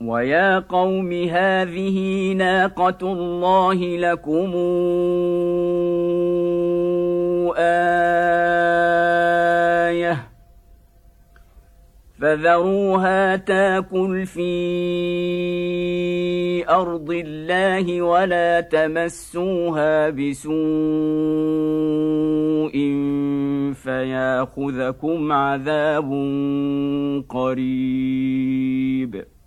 ويا قوم هذه ناقة الله لكم آية فذروها تاكل في أرض الله ولا تمسوها بسوء فياخذكم عذاب قريب.